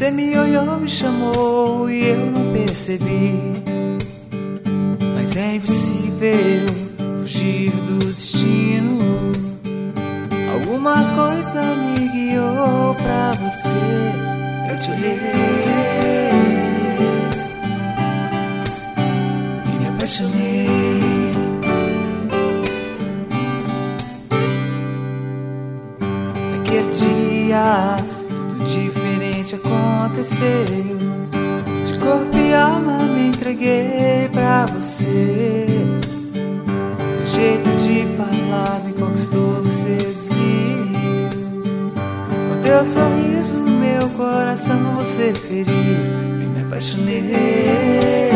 Você me olhou, me chamou e eu não percebi. Mas é impossível fugir do destino. Alguma coisa me guiou pra você. Eu te olhei e me apaixonei. Naquele dia tudo diferente aconteceu. De corpo e alma me entreguei pra você. O jeito de falar me conquistou, me seduziu. Com teu sorriso meu coração você feriu. Eu me apaixonei.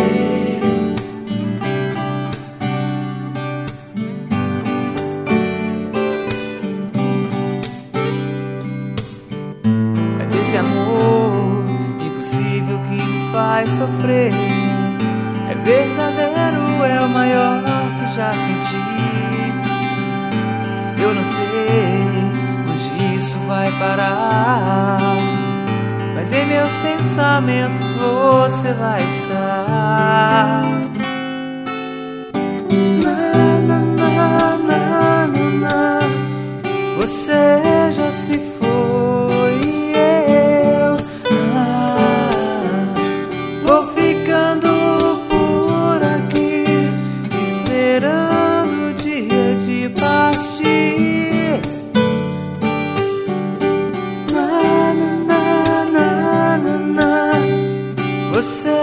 Esse amor impossível que me faz sofrer é verdadeiro, é o maior que já senti. Eu não sei onde isso vai parar, mas em meus pensamentos você vai estar. Na, na, na, na, na, na. Você já se foi. Você